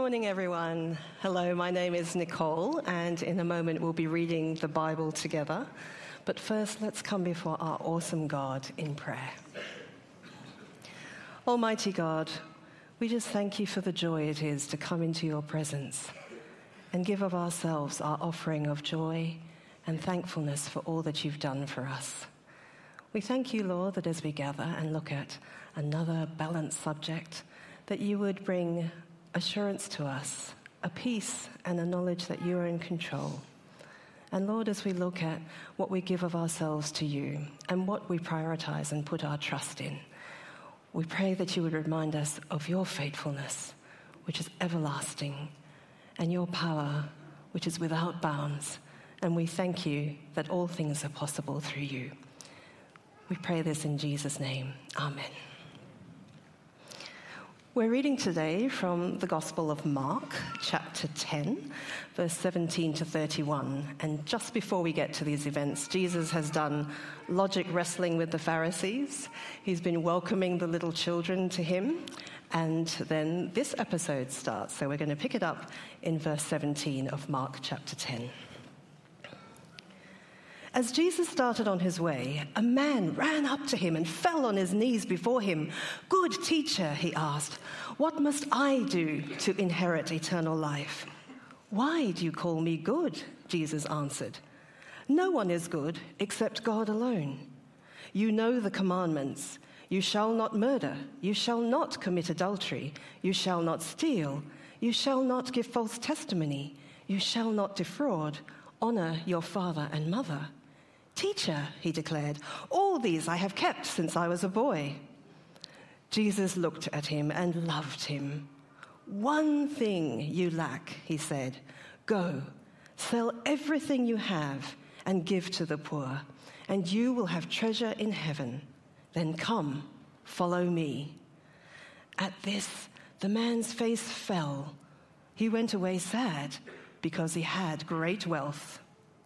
morning, everyone. Hello, my name is Nicole, and in a moment we'll be reading the Bible together. But first, let's come before our awesome God in prayer. Almighty God, we just thank you for the joy it is to come into your presence and give of ourselves our offering of joy and thankfulness for all that you've done for us. We thank you, Lord, that as we gather and look at another balanced subject, that you would bring assurance to us, a peace and a knowledge that you are in control. And Lord, as we look at what we give of ourselves to you and what we prioritize and put our trust in, we pray that you would remind us of your faithfulness, which is everlasting, and your power, which is without bounds. And we thank you that all things are possible through you. We pray this in Jesus' name. Amen. We're reading today from the Gospel of Mark, chapter 10, verse 17 to 31. And just before we get to these events, Jesus has done logic wrestling with the Pharisees. He's been welcoming the little children to him. And then this episode starts. So we're going to pick it up in verse 17 of Mark chapter 10. As Jesus started on his way, a man ran up to him and fell on his knees before him. "Good teacher," he asked, "what must I do to inherit eternal life?" "Why do you call me good?" Jesus answered. "No one is good except God alone. You know the commandments. You shall not murder. You shall not commit adultery. You shall not steal. You shall not give false testimony. You shall not defraud. Honor your father and mother." "Teacher," he declared, "all these I have kept since I was a boy." Jesus looked at him and loved him. "One thing you lack," he said. "Go, sell everything you have and give to the poor, and you will have treasure in heaven. Then come, follow me." At this, the man's face fell. He went away sad because he had great wealth.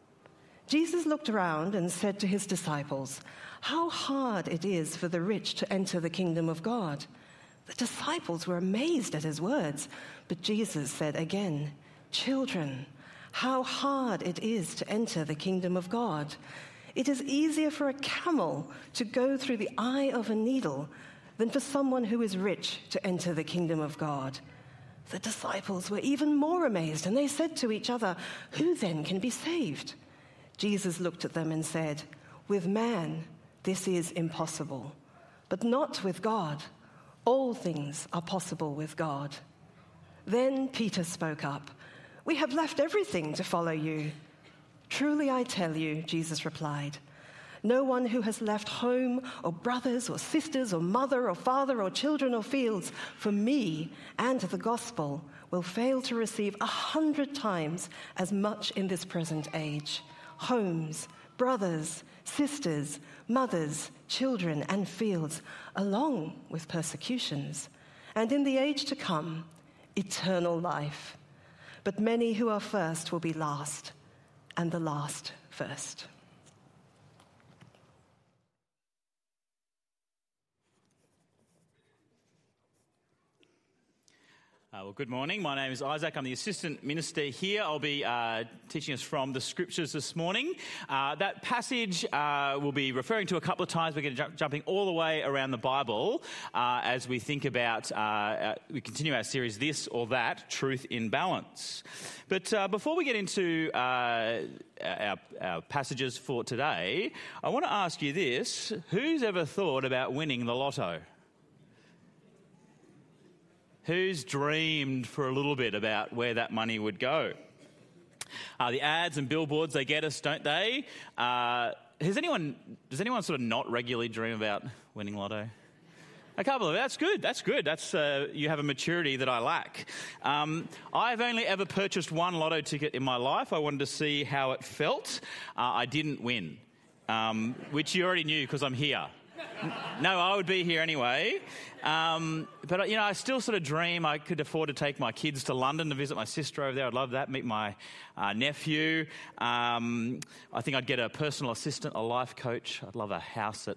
Jesus looked around and said to his disciples, "How hard it is for the rich to enter the kingdom of God." The disciples were amazed at his words, but Jesus said again, "Children, how hard it is to enter the kingdom of God. It is easier for a camel to go through the eye of a needle than for someone who is rich to enter the kingdom of God." The disciples were even more amazed, and they said to each other, "Who then can be saved?" Jesus looked at them and said, "With man, this is impossible, but not with God. All things are possible with God." Then Peter spoke up, "We have left everything to follow you." "Truly I tell you," Jesus replied, "no one who has left home or brothers or sisters or mother or father or children or fields for me and the gospel will fail to receive 100 times as much in this present age. Homes, brothers, sisters, mothers, children, and fields, along with persecutions, and in the age to come, eternal life. But many who are first will be last, and the last first." Well, good morning. My name is Isaac. I'm the assistant minister here. I'll be teaching us from the scriptures this morning. That passage we'll be referring to a couple of times. We're going to jumping all the way around the Bible as we think about, we continue our series, This or That, Truth in Balance. But before we get into our passages for today, I want to ask you this. Who's ever thought about winning the lotto? Who's dreamed for a little bit about where that money would go? The ads and billboards, they get us, don't they? Does anyone sort of not regularly dream about winning lotto? A couple of that's good. That's you have a maturity that I lack. I've only ever purchased one lotto ticket in my life. I wanted to see how it felt. I didn't win, which you already knew because I'm here. No, I would be here anyway. But, I still sort of dream I could afford to take my kids to London to visit my sister over there. I'd love that, meet my nephew. I think I'd get a personal assistant, a life coach. I'd love a house at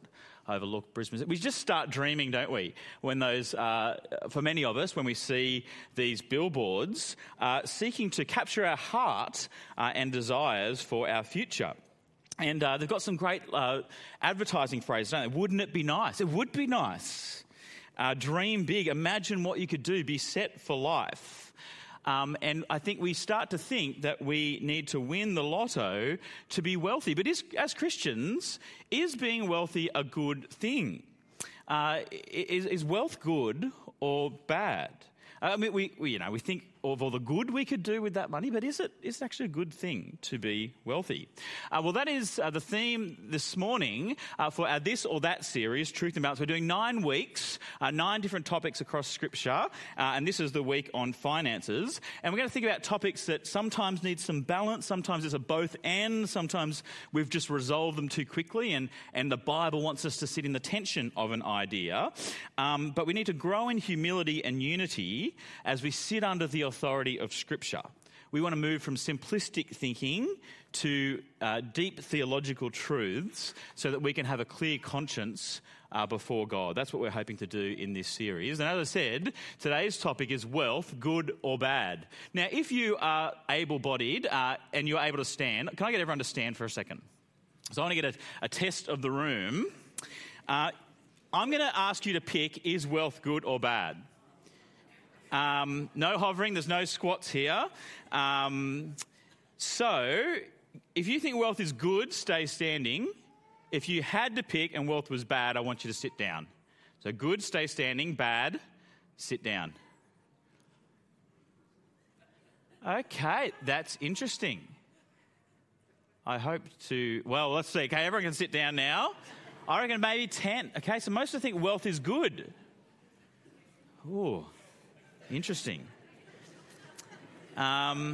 overlook Brisbane. We just start dreaming, don't we, when those, for many of us, when we see these billboards seeking to capture our heart and desires for our future. And they've got some great advertising phrases, don't they? Wouldn't it be nice? It would be nice. Dream big. Imagine what you could do. Be set for life. And I think we start to think that we need to win the lotto to be wealthy. But as Christians, is being wealthy a good thing? Is wealth good or bad? I mean, we think of all the good we could do with that money, but is it actually a good thing to be wealthy? Well, that is the theme this morning for our This or That series, Truth and Balance. We're doing 9 weeks, 9 different topics across Scripture, and this is the week on finances. And we're going to think about topics that sometimes need some balance, sometimes it's a both and, sometimes we've just resolved them too quickly, and the Bible wants us to sit in the tension of an idea. But we need to grow in humility and unity as we sit under the authority of Scripture. We want to move from simplistic thinking to deep theological truths so that we can have a clear conscience before God. That's what we're hoping to do in this series. And as I said, today's topic is wealth, good or bad. Now, if you are able-bodied and you're able to stand, can I get everyone to stand for a second? So I want to get a test of the room. I'm going to ask you to pick, is wealth good or bad? No hovering, there's no squats here. So, if you think wealth is good, stay standing. If you had to pick and wealth was bad, I want you to sit down. So good, stay standing. Bad, sit down. Okay, that's interesting. I hope to... Well, let's see. Okay, everyone can sit down now. I reckon maybe 10. Okay, so most of think wealth is good. Ooh. Interesting. Huh?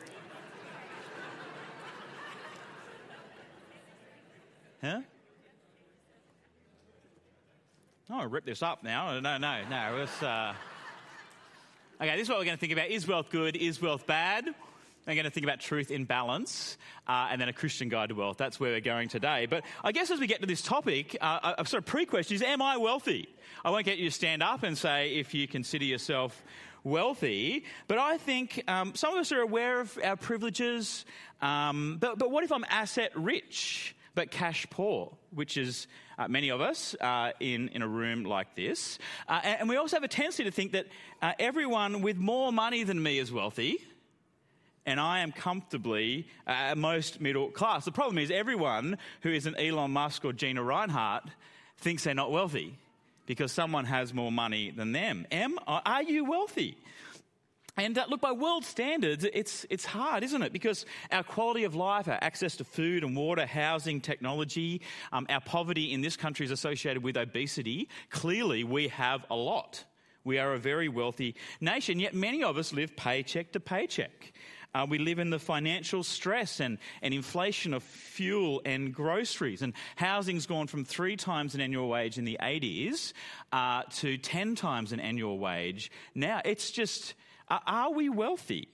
Oh, I'll rip this up now. No. It's, okay, this is what we're going to think about. Is wealth good? Is wealth bad? We're going to think about truth in balance and then a Christian guide to wealth. That's where we're going today. But I guess as we get to this topic, a sort of pre-question is, am I wealthy? I won't get you to stand up and say if you consider yourself wealthy, but I think some of us are aware of our privileges. But what if I'm asset rich but cash poor, which is many of us in a room like this. And we also have a tendency to think that everyone with more money than me is wealthy, and I am comfortably at most middle class. The problem is everyone who is an Elon Musk or Gina Reinhart thinks they're not wealthy because someone has more money than them. Are you wealthy? And look, by world standards, it's hard, isn't it? Because our quality of life, our access to food and water, housing, technology, our poverty in this country is associated with obesity. Clearly, we have a lot. We are a very wealthy nation, yet many of us live paycheck to paycheck. We live in the financial stress and inflation of fuel and groceries. And housing's gone from 3 times an annual wage in the 80s to 10 times an annual wage. Now, it's just, are we wealthy?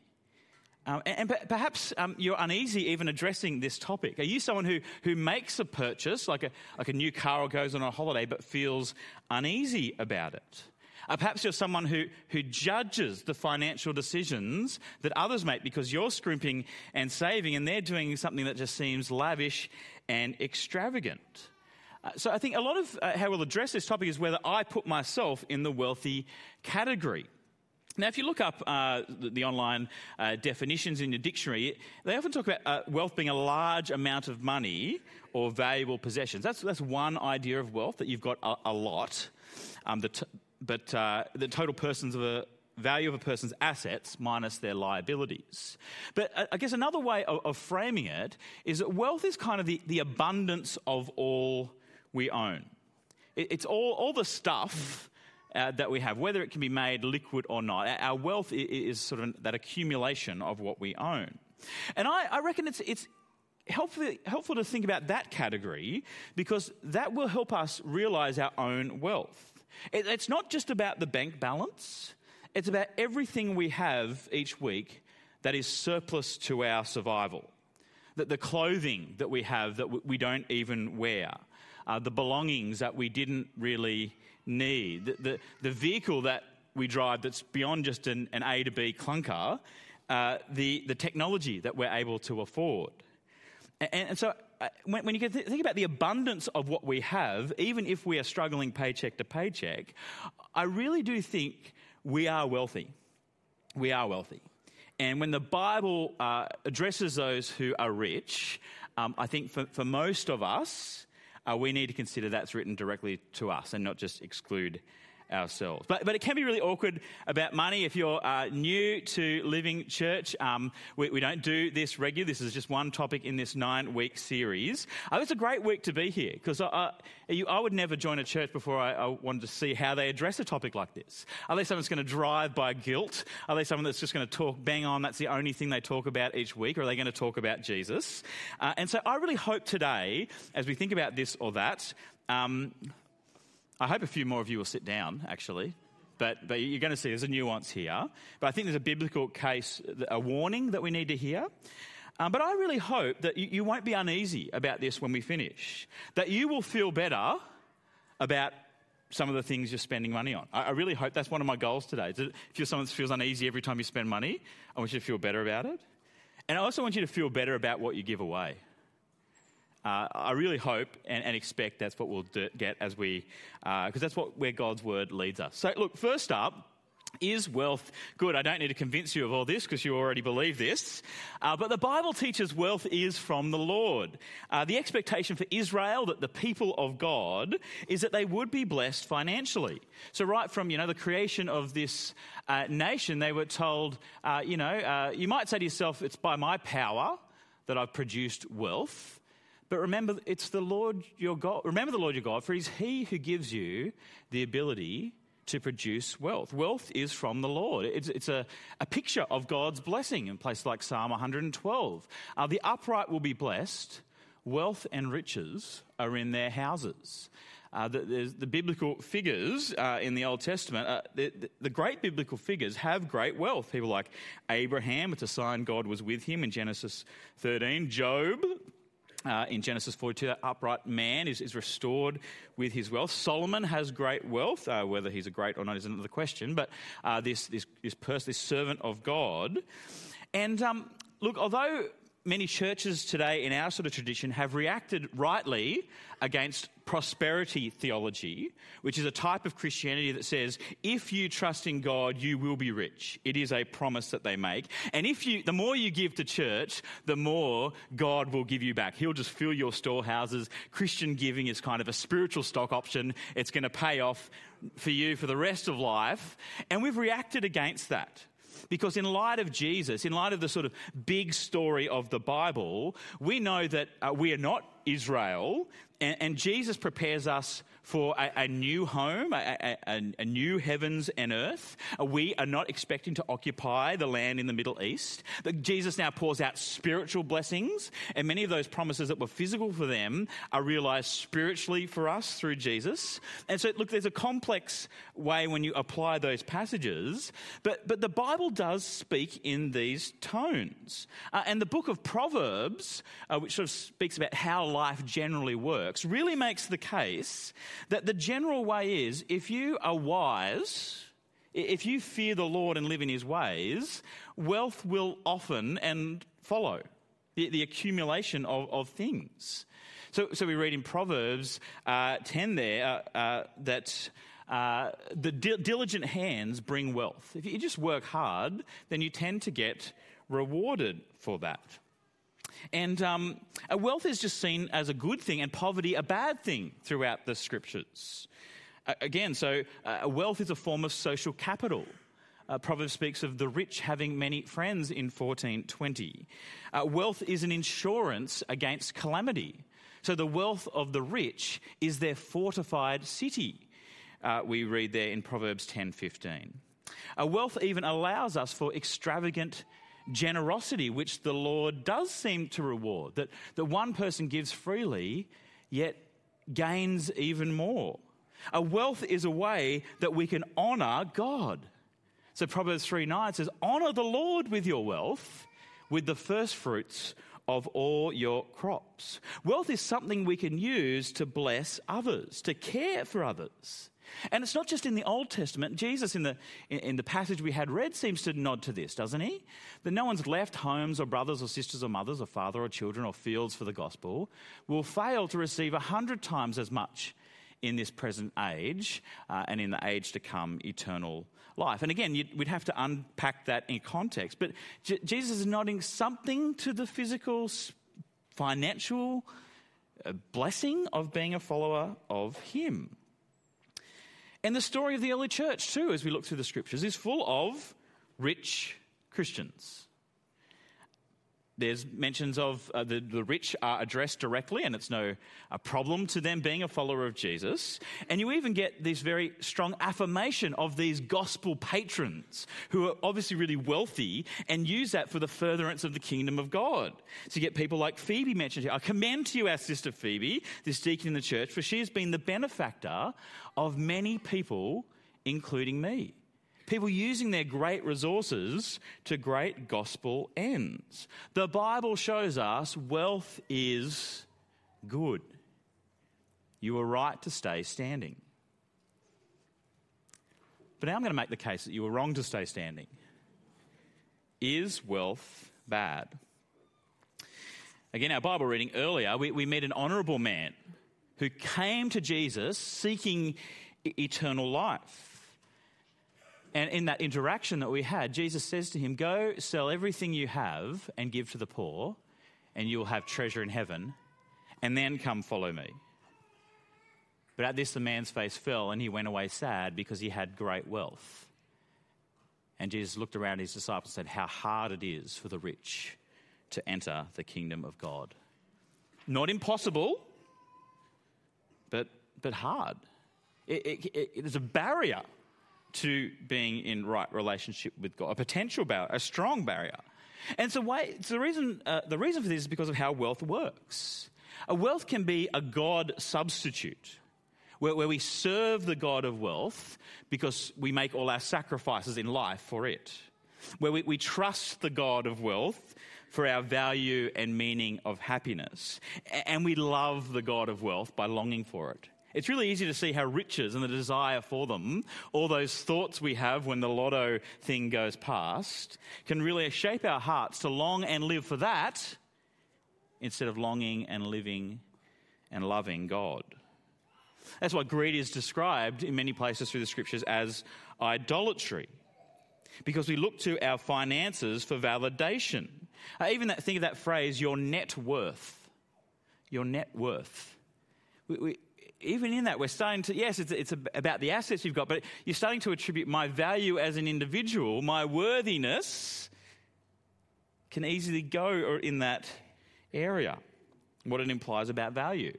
And perhaps you're uneasy even addressing this topic. Are you someone who makes a purchase, like a new car or goes on a holiday, but feels uneasy about it? Perhaps you're someone who judges the financial decisions that others make because you're scrimping and saving and they're doing something that just seems lavish and extravagant. So I think a lot of how we'll address this topic is whether I put myself in the wealthy category. Now, if you look up the online definitions in your dictionary, they often talk about wealth being a large amount of money or valuable possessions. That's one idea of wealth, that you've got a lot. But the total value of a person's assets minus their liabilities. But I guess another way of framing it is that wealth is kind of the abundance of all we own. It's all the stuff that we have, whether it can be made liquid or not. Our wealth is sort of that accumulation of what we own. And I reckon it's helpful to think about that category because that will help us realise our own wealth. It's not just about the bank balance. It's about everything we have each week that is surplus to our survival. The clothing that we have that we don't even wear. the belongings that we didn't really need, the vehicle that we drive that's beyond just an A to B clunker, the technology that we're able to afford. And so when you think about the abundance of what we have, even if we are struggling paycheck to paycheck, I really do think we are wealthy. We are wealthy. And when the Bible addresses those who are rich, I think for most of us, we need to consider that's written directly to us and not just exclude ourselves. But it can be really awkward about money if you're new to Living Church. We don't do this regularly. This is just one topic in this 9-week series. It's a great week to be here because I would never join a church before I wanted to see how they address a topic like this. Are they someone that's going to drive by guilt? Are they someone that's just going to talk bang on, that's the only thing they talk about each week? Or are they going to talk about Jesus? And so I really hope today, as we think about this or that, I hope a few more of you will sit down, actually, but you're going to see there's a nuance here. But I think there's a biblical case, a warning that we need to hear. But I really hope that you won't be uneasy about this when we finish, that you will feel better about some of the things you're spending money on. I really hope that's one of my goals today. If you're someone that feels uneasy every time you spend money, I want you to feel better about it. And I also want you to feel better about what you give away. I really hope and expect that's what we'll get as we, because that's where God's word leads us. So look, first up, is wealth good? I don't need to convince you of all this because you already believe this. But the Bible teaches wealth is from the Lord. The expectation for Israel, that the people of God, is that they would be blessed financially. So right from, the creation of this nation, they were told, you might say to yourself, it's by my power that I've produced wealth. But remember, it's the Lord your God. Remember the Lord your God, for it's He who gives you the ability to produce wealth. Wealth is from the Lord. It's a picture of God's blessing in places like Psalm 112. The upright will be blessed. Wealth and riches are in their houses. The biblical figures in the Old Testament, the great biblical figures have great wealth. People like Abraham, it's a sign God was with him in Genesis 13. Job, in Genesis 42, that upright man is restored with his wealth. Solomon has great wealth. Whether he's a great or not is another question. But this person, this servant of God. And look, although many churches today in our sort of tradition have reacted rightly against prosperity theology, which is a type of Christianity that says, if you trust in God, you will be rich. It is a promise that they make. And the more you give to church, the more God will give you back. He'll just fill your storehouses. Christian giving is kind of a spiritual stock option. It's going to pay off for you for the rest of life. And we've reacted against that. Because in light of Jesus, in light of the sort of big story of the Bible, we know that we are not Israel, and Jesus prepares us for a new home, a new heavens and earth. We are not expecting to occupy the land in the Middle East. But Jesus now pours out spiritual blessings, and many of those promises that were physical for them are realized spiritually for us through Jesus. And so, look, there's a complex way when you apply those passages, but the Bible does speak in these tones. And the book of Proverbs, which sort of speaks about how life generally works, really makes the case that the general way is, if you are wise, if you fear the Lord and live in his ways, wealth will often and follow the accumulation of things. So we read in Proverbs 10 there that the diligent hands bring wealth. If you just work hard, then you tend to get rewarded for that. And wealth is just seen as a good thing and poverty a bad thing throughout the scriptures. Again, so wealth is a form of social capital. Proverbs speaks of the rich having many friends in 14:20. Wealth is an insurance against calamity. So the wealth of the rich is their fortified city. We read there in Proverbs 10:15. Wealth even allows us for extravagant generosity, which the Lord does seem to reward, that one person gives freely, yet gains even more. Wealth is a way that we can honour God. So Proverbs 3:9 says, honour the Lord with your wealth, with the first fruits of all your crops. Wealth is something we can use to bless others, to care for others. And it's not just in the Old Testament. Jesus, in the passage we had read, seems to nod to this, doesn't he? That no one's left homes or brothers or sisters or mothers or father or children or fields for the gospel will fail to receive 100 times as much in this present age and in the age to come, eternal life. And again, we'd have to unpack that in context. But Jesus is nodding something to the physical, financial blessing of being a follower of him. And the story of the early church too, as we look through the scriptures, is full of rich Christians. There's mentions of the rich are addressed directly, and it's no problem to them being a follower of Jesus. And you even get this very strong affirmation of these gospel patrons who are obviously really wealthy and use that for the furtherance of the kingdom of God. So you get people like Phoebe mentioned here. I commend to you our sister Phoebe, this deacon in the church, for she has been the benefactor of many people, including me. People using their great resources to great gospel ends. The Bible shows us wealth is good. You are right to stay standing. But now I'm going to make the case that you were wrong to stay standing. Is wealth bad? Again, our Bible reading earlier, we meet an honourable man who came to Jesus seeking eternal life. And in that interaction that we had, Jesus says to him, go sell everything you have and give to the poor, and you'll have treasure in heaven, and then come follow me. But at this the man's face fell, and he went away sad because he had great wealth. And Jesus looked around at his disciples and said, how hard it is for the rich to enter the kingdom of God. Not impossible, but hard. It is a barrier to being in right relationship with God, a potential barrier, a strong barrier. And so the reason for this is because of how wealth works. A wealth can be a God substitute, where we serve the God of wealth because we make all our sacrifices in life for it, where we trust the God of wealth for our value and meaning of happiness, and we love the God of wealth by longing for it. It's really easy to see how riches and the desire for them, all those thoughts we have when the lotto thing goes past, can really shape our hearts to long and live for that instead of longing and living and loving God. That's why greed is described in many places through the scriptures as idolatry, because we look to our finances for validation. Think of that phrase, your net worth. Your net worth. Even in that, we're starting to, yes, it's about the assets you've got, but you're starting to attribute my value as an individual, my worthiness can easily go in that area, what it implies about value.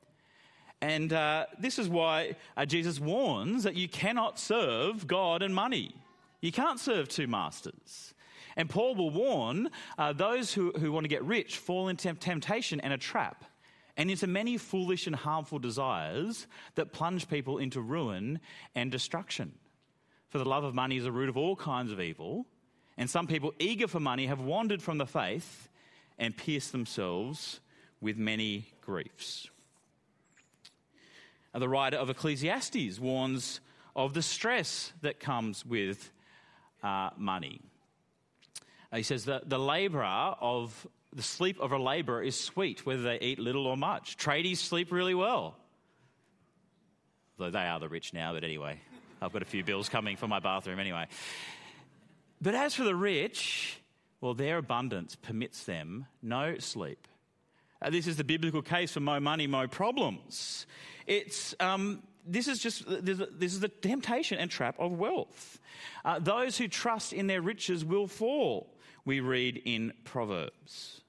And this is why Jesus warns that you cannot serve God and money. You can't serve two masters. And Paul will warn those who want to get rich fall into temptation and a trap, and into many foolish and harmful desires that plunge people into ruin and destruction. For the love of money is the root of all kinds of evil, and some people eager for money have wandered from the faith and pierced themselves with many griefs. The writer of Ecclesiastes warns of the stress that comes with money. He says that the sleep of a labourer is sweet, whether they eat little or much. Tradies sleep really well. Though they are the rich now, but anyway, I've got a few bills coming for my bathroom anyway. But as for the rich, well, their abundance permits them no sleep. This is the biblical case for mo money, mo problems. This is the temptation and trap of wealth. Those who trust in their riches will fall, we read in Proverbs.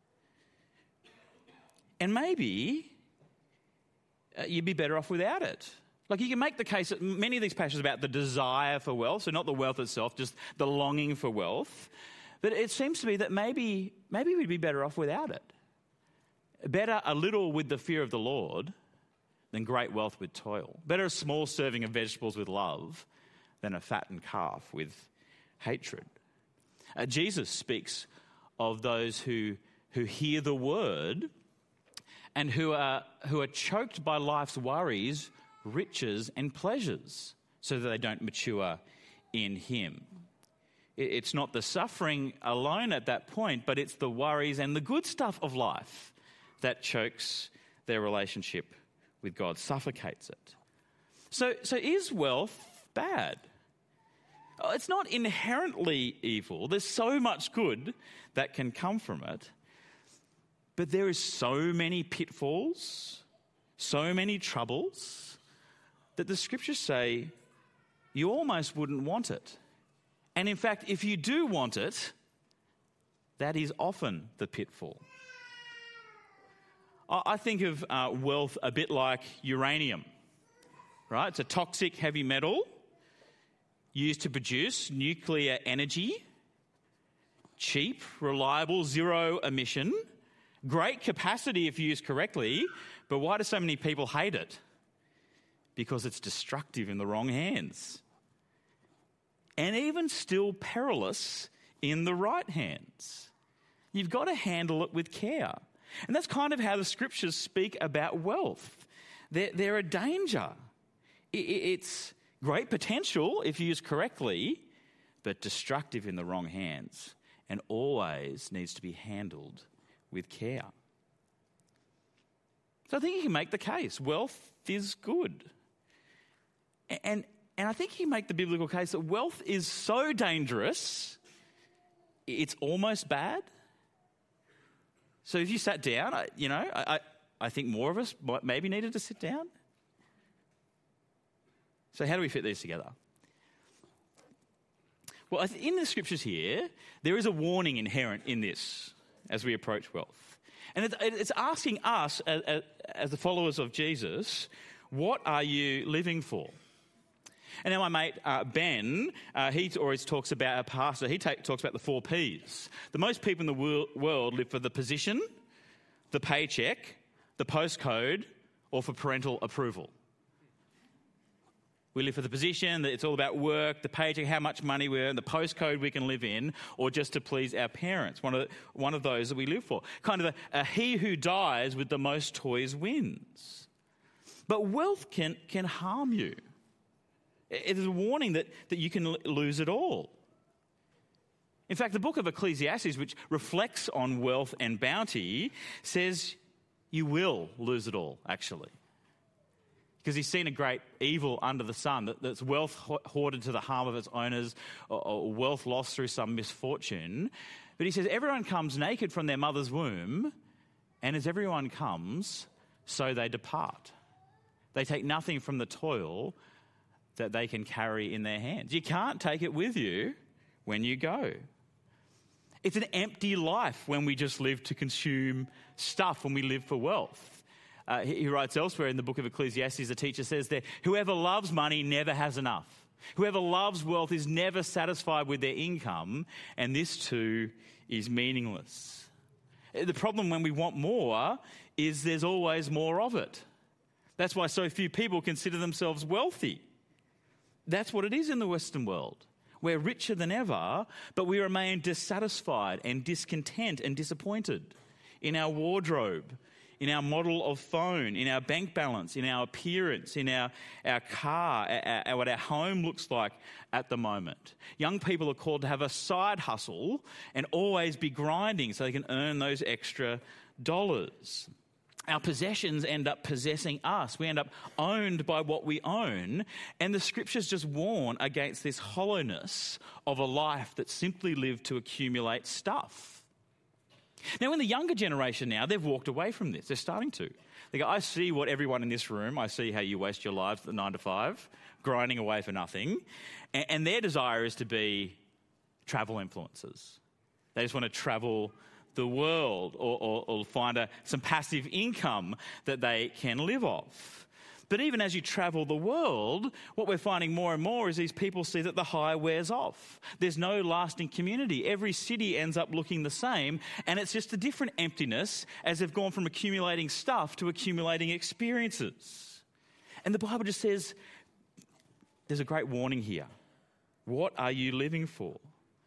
And maybe you'd be better off without it. Like, you can make the case that many of these passages about the desire for wealth, so not the wealth itself, just the longing for wealth. But it seems to me that maybe we'd be better off without it. Better a little with the fear of the Lord than great wealth with toil. Better a small serving of vegetables with love than a fattened calf with hatred. Jesus speaks of those who who hear the word and who are choked by life's worries, riches and pleasures, so that they don't mature in him. It's not the suffering alone at that point, but it's the worries and the good stuff of life that chokes their relationship with God, suffocates it. So is wealth bad? It's not inherently evil. There's so much good that can come from it. But there is so many pitfalls, so many troubles, that the scriptures say you almost wouldn't want it. And in fact, if you do want it, that is often the pitfall. I think of wealth a bit like uranium, right? It's a toxic heavy metal used to produce nuclear energy, cheap, reliable, zero emission, great capacity if used correctly, but why do so many people hate it? Because it's destructive in the wrong hands. And even still perilous in the right hands. You've got to handle it with care. And that's kind of how the scriptures speak about wealth. They're a danger. It's great potential if used correctly, but destructive in the wrong hands, and always needs to be handled with care. So I think you can make the case. Wealth is good. And I think you can make the biblical case that wealth is so dangerous, it's almost bad. So if you sat down, I think more of us maybe needed to sit down. So how do we fit these together? Well, in the scriptures here, there is a warning inherent in this as we approach wealth. And it's asking us, as the followers of Jesus, what are you living for? And now my mate Ben, he always talks about, our pastor, he talks about the 4 Ps. The most people in the world live for the position, the paycheck, the postcode, or for parental approval. We live for the position, it's all about work, the paycheck, how much money we earn, the postcode we can live in, or just to please our parents. One of those that we live for. Kind of a he who dies with the most toys wins. But wealth can harm you. It is a warning that you can lose it all. In fact, the book of Ecclesiastes, which reflects on wealth and bounty, says you will lose it all, actually. Because he's seen a great evil under the sun, that's wealth hoarded to the harm of its owners, or wealth lost through some misfortune. But he says everyone comes naked from their mother's womb, and as everyone comes, so they depart. They take nothing from the toil that they can carry in their hands. You can't take it with you when you go. It's an empty life when we just live to consume stuff, when we live for wealth. He writes elsewhere in the book of Ecclesiastes, the teacher says there, whoever loves money never has enough. Whoever loves wealth is never satisfied with their income, and this too is meaningless. The problem when we want more is there's always more of it. That's why so few people consider themselves wealthy. That's what it is in the Western world. We're richer than ever, but we remain dissatisfied and discontent and disappointed in our wardrobe, in our model of phone, in our bank balance, in our appearance, in our car, what our home looks like at the moment. Young people are called to have a side hustle and always be grinding so they can earn those extra dollars. Our possessions end up possessing us. We end up owned by what we own. And the scriptures just warn against this hollowness of a life that's simply lived to accumulate stuff. Now, in the younger generation now, they've walked away from this. They're starting to. They go, I see what everyone in this room, I see how you waste your lives at the 9 to 5, grinding away for nothing. And their desire is to be travel influencers. They just want to travel the world or find some passive income that they can live off. But even as you travel the world, what we're finding more and more is these people see that the high wears off. There's no lasting community. Every city ends up looking the same, and it's just a different emptiness as they've gone from accumulating stuff to accumulating experiences. And the Bible just says there's a great warning here. What are you living for?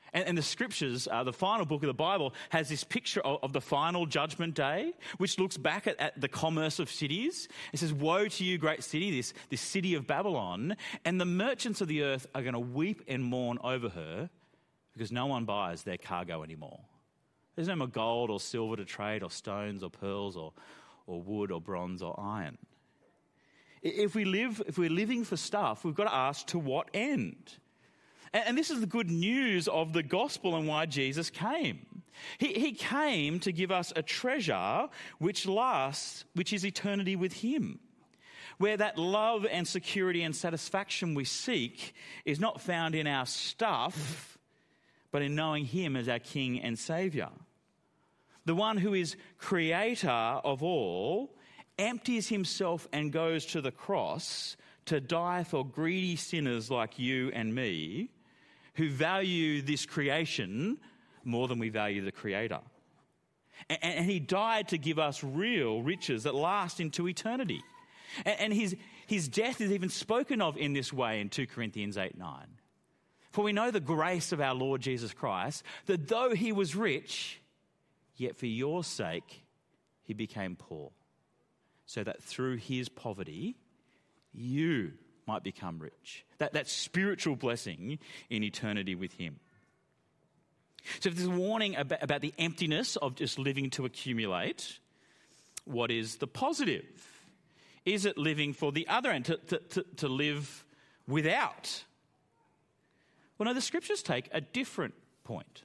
And the scriptures, the final book of the Bible, has this picture of the final judgment day, which looks back at the commerce of cities. It says, woe to you, great city, this city of Babylon, and the merchants of the earth are going to weep and mourn over her because no one buys their cargo anymore. There's no more gold or silver to trade, or stones or pearls or wood or bronze or iron. If we're living for stuff, we've got to ask, to what end? And this is the good news of the gospel and why Jesus came. He came to give us a treasure which lasts, which is eternity with him, where that love and security and satisfaction we seek is not found in our stuff, but in knowing him as our King and Saviour. The one who is creator of all empties himself and goes to the cross to die for greedy sinners like you and me, who value this creation more than we value the Creator. And he died to give us real riches that last into eternity. And his death is even spoken of in this way in 2 Corinthians 8:9. For we know the grace of our Lord Jesus Christ, that though he was rich, yet for your sake he became poor, so that through his poverty you might become rich. That spiritual blessing in eternity with him. So if there's a warning about the emptiness of just living to accumulate, what is the positive? Is it living for the other end, to live without? Well, no, the scriptures take a different point.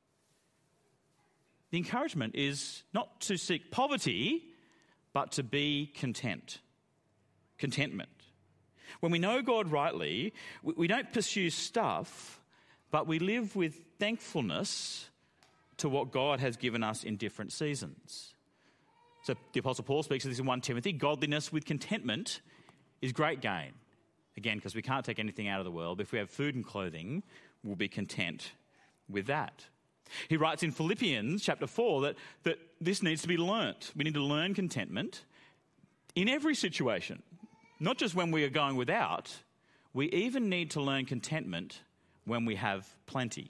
The encouragement is not to seek poverty, but to be content. Contentment. When we know God rightly, we don't pursue stuff, but we live with thankfulness to what God has given us in different seasons. So the Apostle Paul speaks of this in 1 Timothy. Godliness with contentment is great gain. Again, because we can't take anything out of the world. If we have food and clothing, we'll be content with that. He writes in Philippians chapter 4 that this needs to be learnt. We need to learn contentment in every situation. Not just when we are going without, we even need to learn contentment when we have plenty.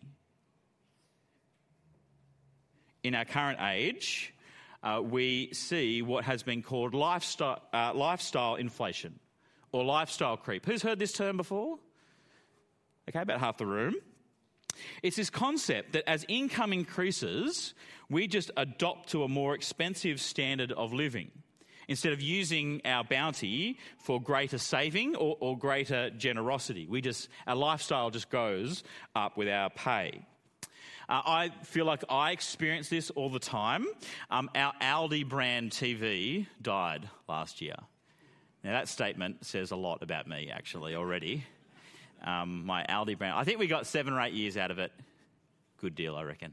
In our current age, we see what has been called lifestyle inflation or lifestyle creep. Who's heard this term before? Okay, about half the room. It's this concept that as income increases, we just adopt to a more expensive standard of living, instead of using our bounty for greater saving or greater generosity. Our lifestyle just goes up with our pay. I feel like I experience this all the time. Our Aldi brand TV died last year. Now that statement says a lot about me actually already. My Aldi brand, I think we got 7 or 8 years out of it. Good deal, I reckon.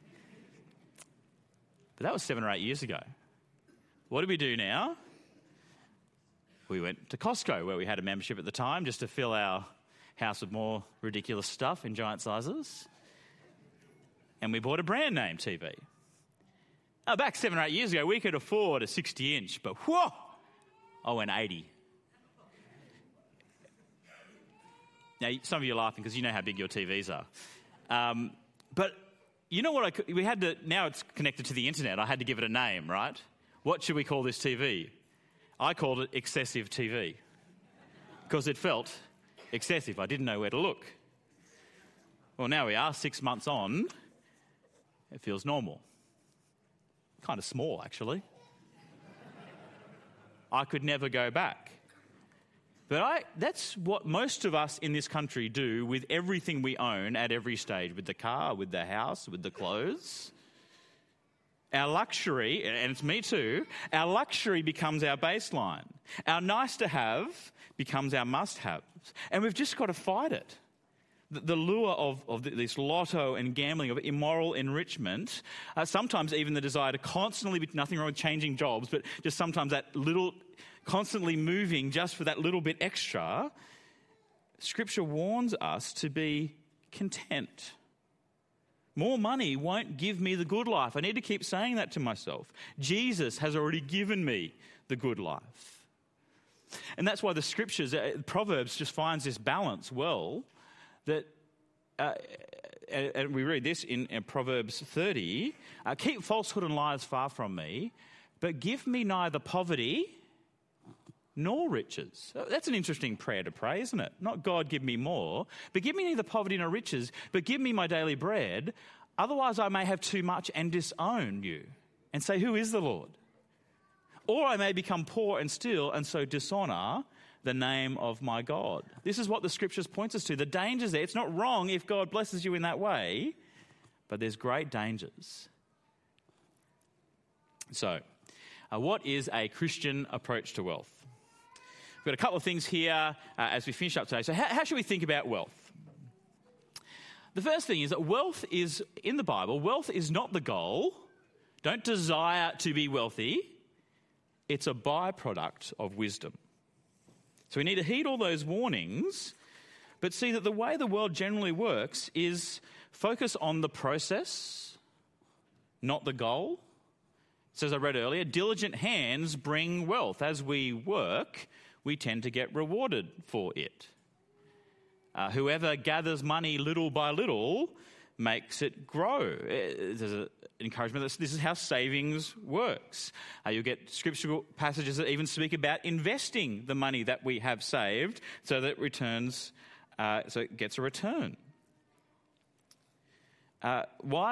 But that was 7 or 8 years ago. What do we do now? We went to Costco, where we had a membership at the time, just to fill our house with more ridiculous stuff in giant sizes. And we bought a brand name TV. Now, back 7 or 8 years ago, we could afford a 60-inch, but whoa, I went 80. Now, some of you are laughing because you know how big your TVs are. But you know what? Now it's connected to the internet. I had to give it a name, right? What should we call this TV? I called it excessive TV because it felt excessive. I didn't know where to look. Well, now we are 6 months on. It feels normal. Kind of small, actually. I could never go back. But that's what most of us in this country do with everything we own at every stage, with the car, with the house, with the clothes. Our luxury, and it's me too, our luxury becomes our baseline. Our nice to have becomes our must haves. And we've just got to fight it. The lure of this lotto and gambling, of immoral enrichment, sometimes even the desire to constantly, nothing wrong with changing jobs, but just sometimes that little, constantly moving just for that little bit extra. Scripture warns us to be content. More money won't give me the good life. I need to keep saying that to myself. Jesus has already given me the good life. And that's why the Scriptures, Proverbs just finds this balance well, that and we read this in Proverbs 30, keep falsehood and lies far from me, but give me neither poverty nor riches. That's an interesting prayer to pray, isn't it? Not God, give me more, but give me neither poverty nor riches, but give me my daily bread. Otherwise I may have too much and disown you and say, who is the Lord? Or I may become poor and steal and so dishonour the name of my God. This is what the scriptures point us to. The dangers there. It's not wrong if God blesses you in that way, but there's great dangers. So, what is a Christian approach to wealth? We've got a couple of things here as we finish up today. So how should we think about wealth? The first thing is that wealth is, in the Bible, wealth is not the goal. Don't desire to be wealthy. It's a byproduct of wisdom. So we need to heed all those warnings, but see that the way the world generally works is focus on the process, not the goal. So as I read earlier, diligent hands bring wealth. As we work, we tend to get rewarded for it. Whoever gathers money little by little makes it grow. There's an encouragement that this is how savings works. You'll get scriptural passages that even speak about investing the money that we have saved so that it returns, so it gets a return. And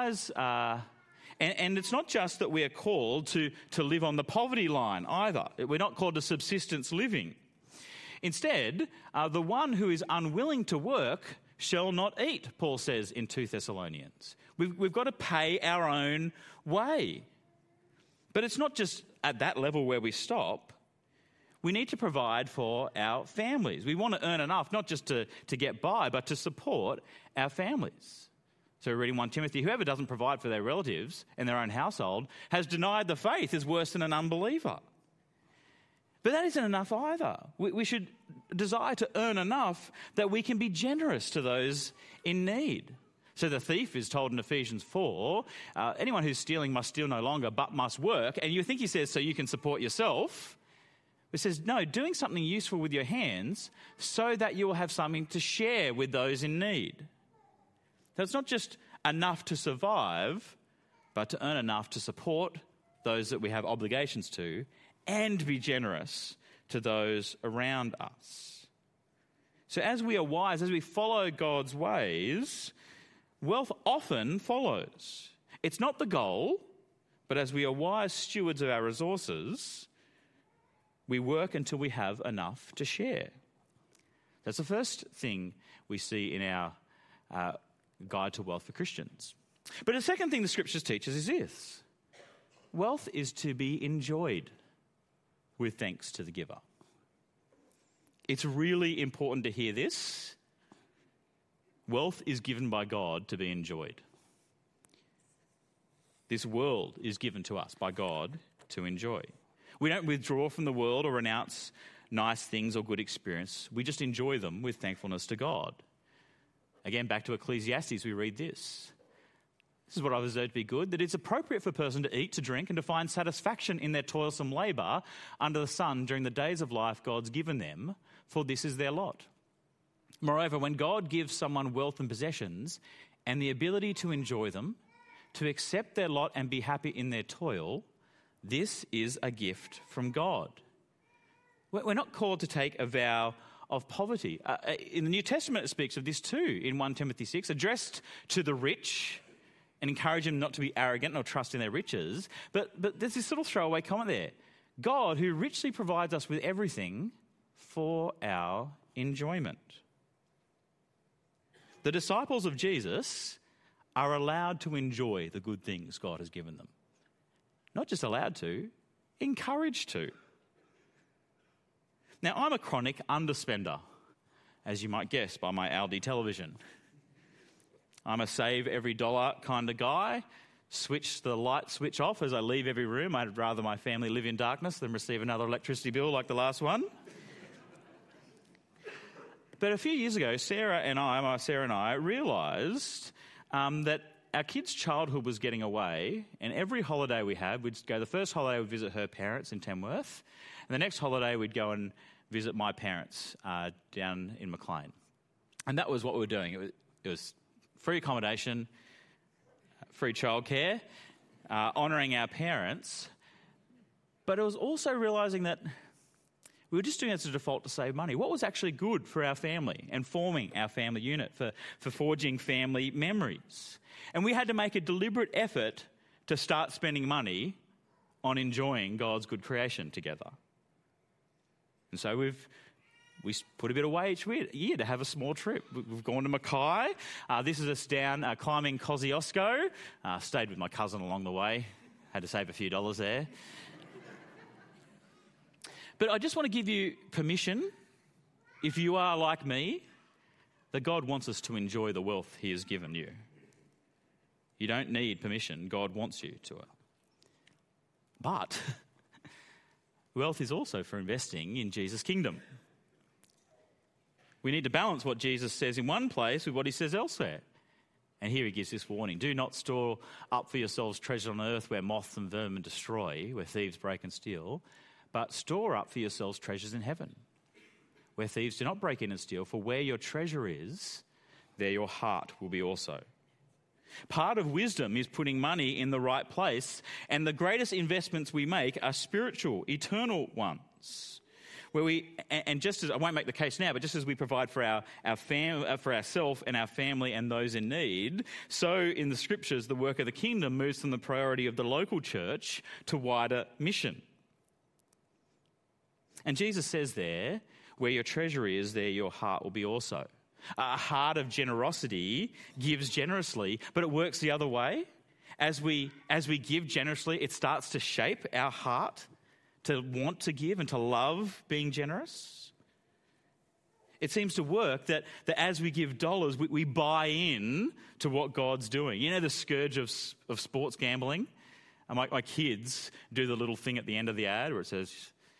it's not just that we are called to live on the poverty line either. We're not called to subsistence living. Instead, the one who is unwilling to work shall not eat, Paul says in 2 Thessalonians. We've got to pay our own way. But it's not just at that level where we stop. We need to provide for our families. We want to earn enough, not just to get by, but to support our families. So we're reading 1 Timothy, whoever doesn't provide for their relatives and their own household has denied the faith, is worse than an unbeliever. But that isn't enough either. We should desire to earn enough that we can be generous to those in need. So the thief is told in Ephesians 4, anyone who's stealing must steal no longer, but must work. And you think he says so you can support yourself. It says, no, doing something useful with your hands so that you will have something to share with those in need. So it's not just enough to survive, but to earn enough to support those that we have obligations to and be generous to those around us. So as we are wise, as we follow God's ways, wealth often follows. It's not the goal, but as we are wise stewards of our resources, we work until we have enough to share. That's the first thing we see in our Guide to Wealth for Christians. But the second thing the scriptures teach us is this: wealth is to be enjoyed with thanks to the giver. It's really important to hear this. Wealth is given by God to be enjoyed. This world is given to us by God to enjoy. We don't withdraw from the world or renounce nice things or good experience. We just enjoy them with thankfulness to God. Again, back to Ecclesiastes, we read this. This is what I observe to be good, that it's appropriate for a person to eat, to drink, and to find satisfaction in their toilsome labour under the sun during the days of life God's given them, for this is their lot. Moreover, when God gives someone wealth and possessions and the ability to enjoy them, to accept their lot and be happy in their toil, this is a gift from God. We're not called to take a vow of poverty. In the New Testament, it speaks of this too, in 1 Timothy 6, addressed to the rich and encourage them not to be arrogant nor trust in their riches. But there's this little throwaway comment there. God, who richly provides us with everything for our enjoyment. The disciples of Jesus are allowed to enjoy the good things God has given them. Not just allowed to, encouraged to. Now, I'm a chronic underspender, as you might guess by my Aldi television. I'm a save every dollar kind of guy. Switch the light switch off as I leave every room. I'd rather my family live in darkness than receive another electricity bill like the last one. But a few years ago, Sarah and I realised that our kids' childhood was getting away, and every holiday we had, we'd go, the first holiday we'd visit her parents in Tamworth, and the next holiday we'd go and visit my parents down in Maclean. And that was what we were doing. It was free accommodation, free childcare, honouring our parents. But it was also realising that we were just doing it as a default to save money. What was actually good for our family and forming our family unit, for forging family memories? And we had to make a deliberate effort to start spending money on enjoying God's good creation together. And so we put a bit away each year to have a small trip. We've gone to Mackay. This is us down climbing Kosciuszko. Stayed with my cousin along the way. Had to save a few dollars there. But I just want to give you permission, if you are like me, that God wants us to enjoy the wealth he has given you. You don't need permission. God wants you to. But wealth is also for investing in Jesus' kingdom. We need to balance what Jesus says in one place with what he says elsewhere. And here he gives this warning. Do not store up for yourselves treasure on earth where moths and vermin destroy, where thieves break and steal, but store up for yourselves treasures in heaven, where thieves do not break in and steal, for where your treasure is, there your heart will be also. Part of wisdom is putting money in the right place, and the greatest investments we make are spiritual, eternal ones. And just as I won't make the case now, but just as we provide for for ourselves and our family and those in need, so in the scriptures, the work of the kingdom moves from the priority of the local church to wider mission. And Jesus says there, where your treasure is, there your heart will be also. A heart of generosity gives generously, but it works the other way. As we give generously, it starts to shape our heart to want to give and to love being generous. It seems to work that as we give dollars, we buy in to what God's doing. You know the scourge of sports gambling? My kids do the little thing at the end of the ad where it says,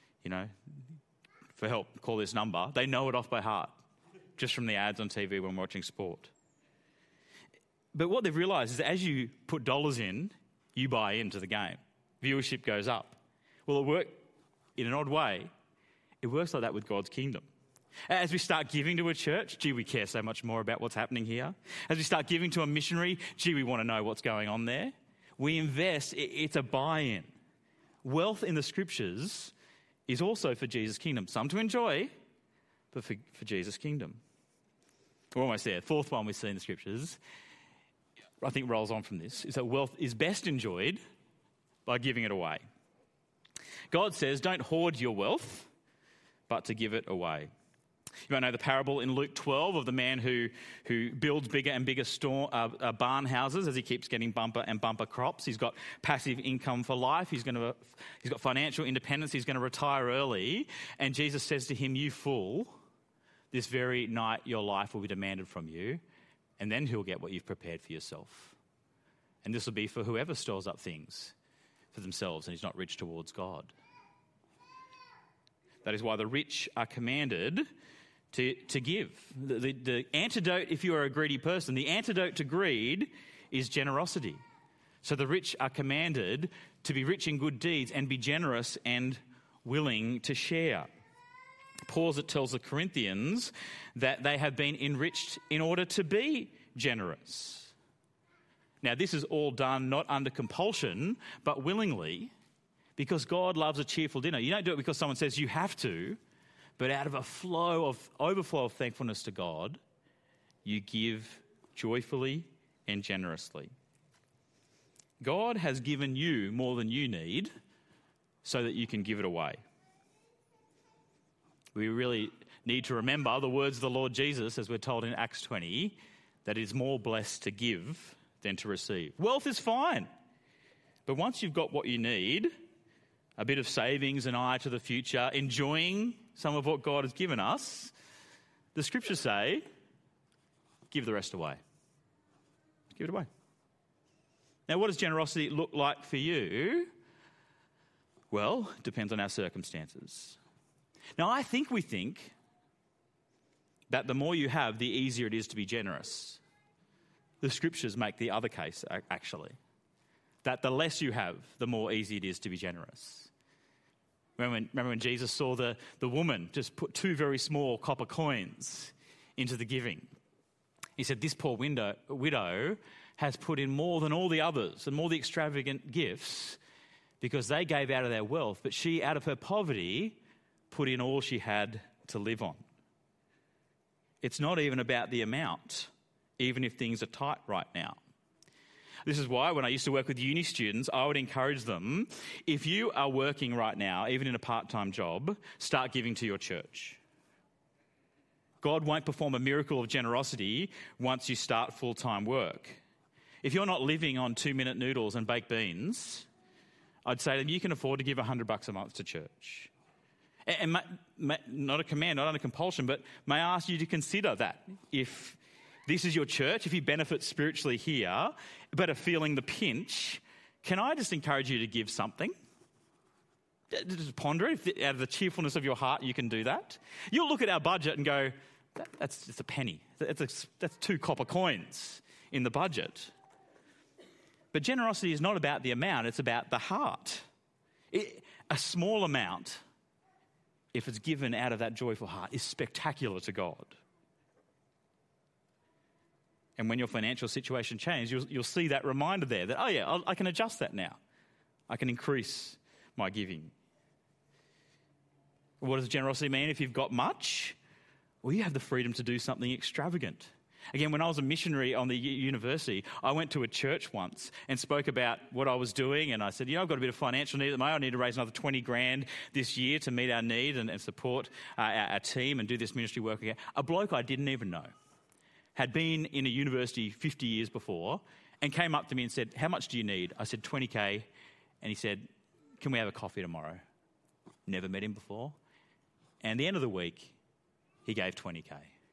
for help, call this number. They know it off by heart, just from the ads on TV when watching sport. But what they've realised is that as you put dollars in, you buy into the game. Viewership goes up. Well, it works in an odd way. It works like that with God's kingdom. As we start giving to a church, we care so much more about what's happening here. As we start giving to a missionary, we want to know what's going on there. We invest, it's a buy-in. Wealth in the scriptures is also for Jesus' kingdom. Some to enjoy, but for Jesus' kingdom. We're almost there. Fourth one we see in the scriptures, I think rolls on from this, is that wealth is best enjoyed by giving it away. God says, don't hoard your wealth, but to give it away. You might know the parable in Luke 12 of the man who builds bigger and bigger barn houses as he keeps getting bumper and bumper crops. He's got passive income for life. He's got financial independence. He's going to retire early. And Jesus says to him, you fool, this very night your life will be demanded from you, and then he'll get what you've prepared for yourself. And this will be for whoever stores up things for themselves and is not rich towards God. That is why the rich are commanded to give. The antidote, if you are a greedy person, the antidote to greed is generosity. So the rich are commanded to be rich in good deeds and be generous and willing to share. Paul tells the Corinthians that they have been enriched in order to be generous. Now, this is all done not under compulsion, but willingly, because God loves a cheerful dinner. You don't do it because someone says you have to, but out of a overflow of thankfulness to God, you give joyfully and generously. God has given you more than you need so that you can give it away. We really need to remember the words of the Lord Jesus, as we're told in Acts 20, that it is more blessed to give than to receive. Wealth is fine, but once you've got what you need, a bit of savings, an eye to the future, enjoying some of what God has given us, the scriptures say, give the rest away. Give it away. Now, what does generosity look like for you? Well, it depends on our circumstances. Now, we think that the more you have, the easier it is to be generous. The scriptures make the other case, actually, that the less you have, the more easy it is to be generous. Remember when Jesus saw the woman just put 2 very small copper coins into the giving? He said, this poor widow has put in more than all the others and more the extravagant gifts because they gave out of their wealth, but she, out of her poverty, put in all she had to live on. It's not even about the amount, even if things are tight right now. This is why when I used to work with uni students, I would encourage them, if you are working right now, even in a part-time job, start giving to your church. God won't perform a miracle of generosity once you start full-time work. If you're not living on 2-minute noodles and baked beans, I'd say to them, you can afford to give $100 a month to church. And not a command, not under compulsion, but may I ask you to consider that. If this is your church, if you benefit spiritually here, but are feeling the pinch, can I just encourage you to give something? Just ponder it. If out of the cheerfulness of your heart you can do that. You'll look at our budget and go, that's just a penny. That's 2 copper coins in the budget. But generosity is not about the amount, it's about the heart. A small amount, if it's given out of that joyful heart, is spectacular to God. And when your financial situation changes, you'll see that reminder there that, I can adjust that now. I can increase my giving. What does generosity mean if you've got much? Well, you have the freedom to do something extravagant. Again, when I was a missionary on the university, I went to a church once and spoke about what I was doing, and I said, I've got a bit of financial need at the moment. I need to raise another 20 grand this year to meet our need and support our team and do this ministry work again. A bloke I didn't even know had been in a university 50 years before and came up to me and said, how much do you need? I said, 20K. And he said, can we have a coffee tomorrow? Never met him before. And at the end of the week, he gave 20K.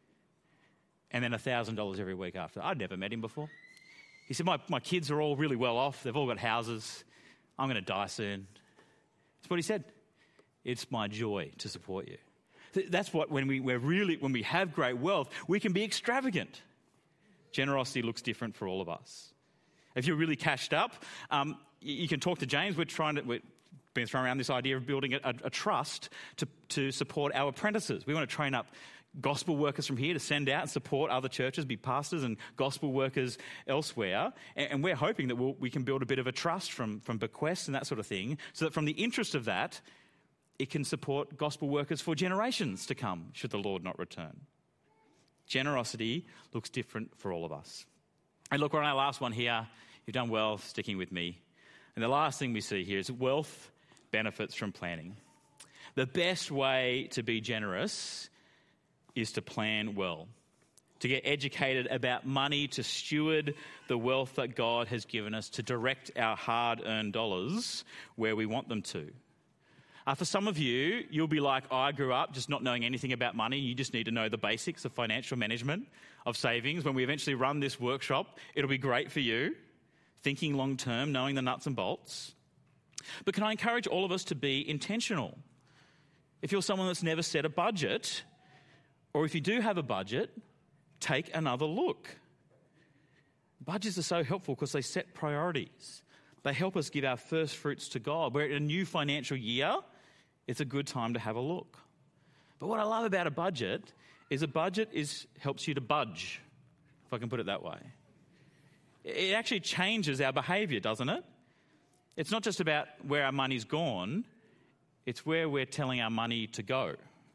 And then $1,000 every week after. I'd never met him before. He said, my kids are all really well off. They've all got houses. I'm going to die soon. That's what he said. It's my joy to support you. That's what, when we have great wealth, we can be extravagant. Generosity looks different for all of us. If you're really cashed up, you can talk to James. We've been throwing around this idea of building a trust to support our apprentices. We want to train up gospel workers from here to send out and support other churches, be pastors and gospel workers elsewhere. And we're hoping that we can build a bit of a trust from bequests and that sort of thing, so that from the interest of that, it can support gospel workers for generations to come, should the Lord not return. Generosity looks different for all of us. And look, we're on our last one here. You've done well sticking with me. And the last thing we see here is wealth benefits from planning. The best way to be generous is to plan well, to get educated about money, to steward the wealth that God has given us, to direct our hard-earned dollars where we want them to. For some of you, you'll be like, I grew up just not knowing anything about money. You just need to know the basics of financial management, of savings. When we eventually run this workshop, it'll be great for you, thinking long-term, knowing the nuts and bolts. But can I encourage all of us to be intentional? If you're someone that's never set a budget, or if you do have a budget, take another look. Budgets are so helpful because they set priorities. They help us give our first fruits to God. We're in a new financial year. It's a good time to have a look. But what I love about a budget helps you to budge, if I can put it that way. It actually changes our behaviour, doesn't it? It's not just about where our money's gone, it's where we're telling our money to go.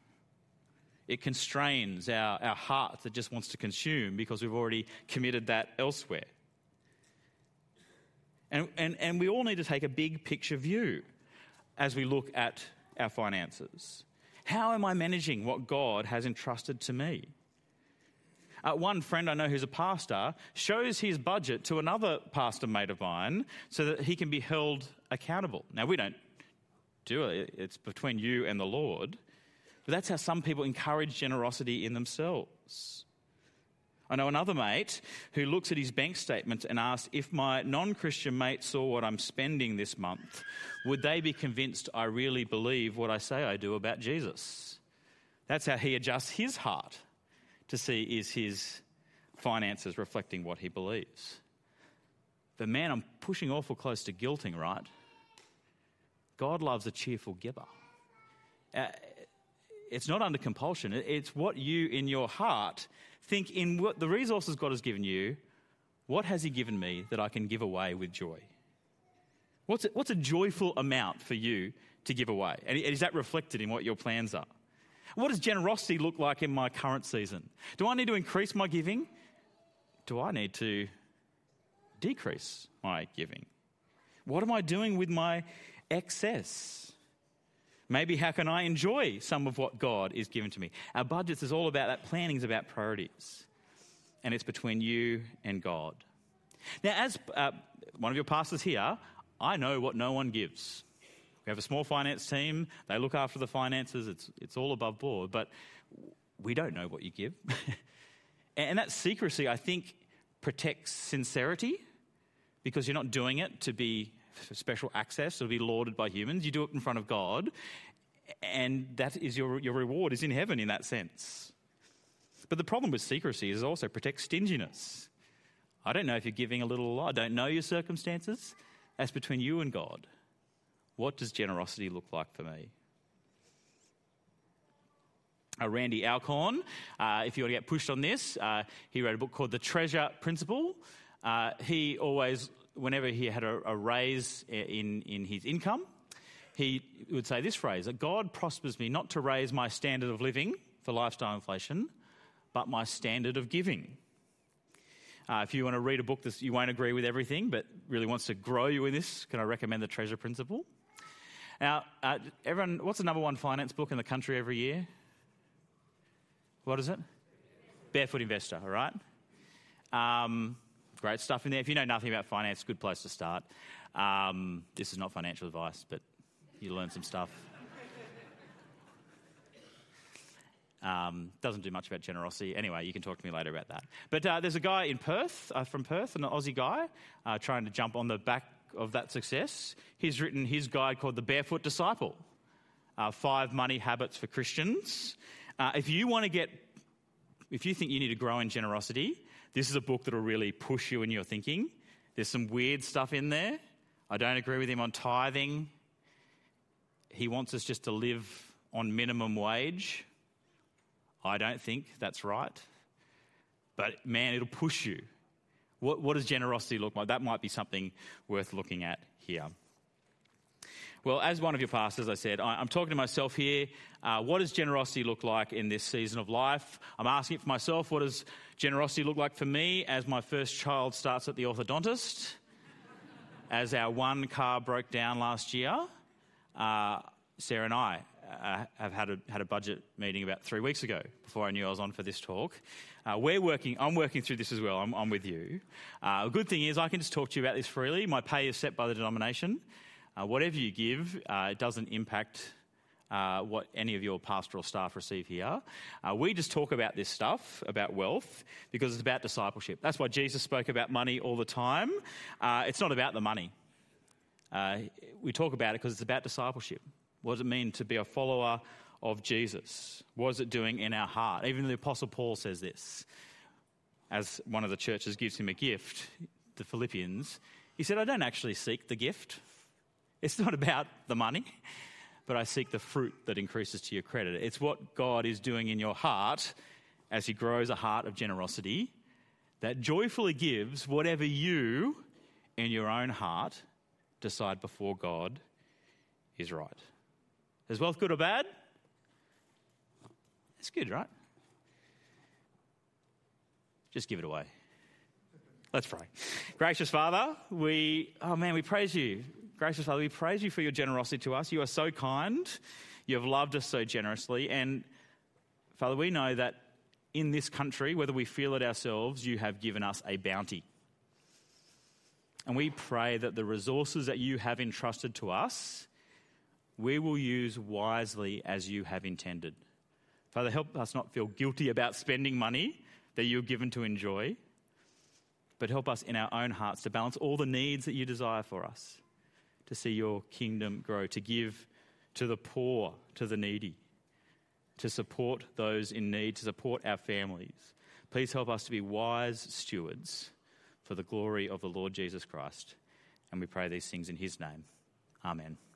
It constrains our heart that just wants to consume because we've already committed that elsewhere. And we all need to take a big picture view as we look at our finances. How am I managing what God has entrusted to me? One friend I know who's a pastor shows his budget to another pastor mate of mine so that he can be held accountable. Now, we don't do it. It's between you and the Lord. But that's how some people encourage generosity in themselves. I know another mate who looks at his bank statement and asks, if my non-Christian mate saw what I'm spending this month, would they be convinced I really believe what I say I do about Jesus? That's how he adjusts his heart to see, is his finances reflecting what he believes? But man, I'm pushing awful close to guilting, right? God loves a cheerful giver. it's not under compulsion. It's what you, in your heart, think in what the resources God has given you, what has he given me that I can give away with joy? What's a joyful amount for you to give away? And is that reflected in what your plans are? What does generosity look like in my current season? Do I need to increase my giving? Do I need to decrease my giving? What am I doing with my excess? Maybe how can I enjoy some of what God is given to me? Our budgets is all about that. Planning is about priorities. And it's between you and God. Now, as one of your pastors here, I know what no one gives. We have a small finance team. They look after the finances. It's all above board. But we don't know what you give. And that secrecy, I think, protects sincerity, because you're not doing it to be for special access or to be lauded by humans. You do it in front of God, and that is your reward is in heaven in that sense. But the problem with secrecy is it also protects stinginess. I don't know if you're giving a little. I don't know your circumstances. That's between you and God. What does generosity look like for me? Randy Alcorn, if you want to get pushed on this, he wrote a book called The Treasure Principle. He always, whenever he had a raise in his income, he would say this phrase, that God prospers me not to raise my standard of living for lifestyle inflation, but my standard of giving. If you want to read a book that you won't agree with everything, but really wants to grow you in this, can I recommend The Treasure Principle? Now, everyone, what's the number one finance book in the country every year? What is it? Barefoot Investor, all right? Great stuff in there. If you know nothing about finance, good place to start. This is not financial advice, but you learn some stuff. Doesn't do much about generosity. Anyway, you can talk to me later about that. But there's a guy in Perth, from Perth, an Aussie guy, trying to jump on the back of that success. He's written his guide called The Barefoot Disciple, 5 Money Habits for Christians. If you think you need to grow in generosity, this is a book that will really push you in your thinking. There's some weird stuff in there. I don't agree with him on tithing. He wants us just to live on minimum wage. I don't think that's right. But man, it'll push you. What does generosity look like? That might be something worth looking at here. Well, as one of your pastors, I said, I'm talking to myself here. What does generosity look like in this season of life? I'm asking it for myself. What does generosity look like for me as my first child starts at the orthodontist? As our one car broke down last year, Sarah and I have had a budget meeting about 3 weeks ago before I knew I was on for this talk. I'm working through this as well. I'm with you. A good thing is I can just talk to you about this freely. My pay is set by the denomination. Whatever you give, it doesn't impact what any of your pastoral staff receive here. We just talk about this stuff, about wealth, because it's about discipleship. That's why Jesus spoke about money all the time. It's not about the money. We talk about it because it's about discipleship. What does it mean to be a follower of Jesus? What is it doing in our heart? Even the Apostle Paul says this. As one of the churches gives him a gift, the Philippians, he said, I don't actually seek the gift. It's not about the money, but I seek the fruit that increases to your credit. It's what God is doing in your heart as he grows a heart of generosity that joyfully gives whatever you, in your own heart, decide before God is right. Is wealth good or bad? It's good, right? Just give it away. Let's pray. Gracious Father, we praise you. Gracious Father, we praise you for your generosity to us. You are so kind. You have loved us so generously. And Father, we know that in this country, whether we feel it ourselves, you have given us a bounty. And we pray that the resources that you have entrusted to us, we will use wisely as you have intended. Father, help us not feel guilty about spending money that you've given to enjoy, but help us in our own hearts to balance all the needs that you desire for us, to see your kingdom grow, to give to the poor, to the needy, to support those in need, to support our families. Please help us to be wise stewards for the glory of the Lord Jesus Christ. And we pray these things in his name. Amen.